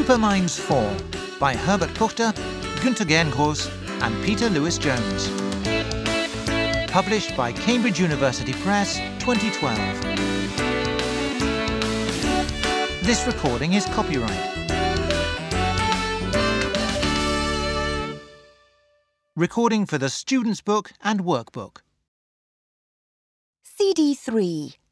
Superminds 4 by Herbert Kuchter, Günter Gerngross and Peter Lewis-Jones. Published by Cambridge University Press, 2012. This recording is copyright. Recording for the Student's Book and Workbook. CD3.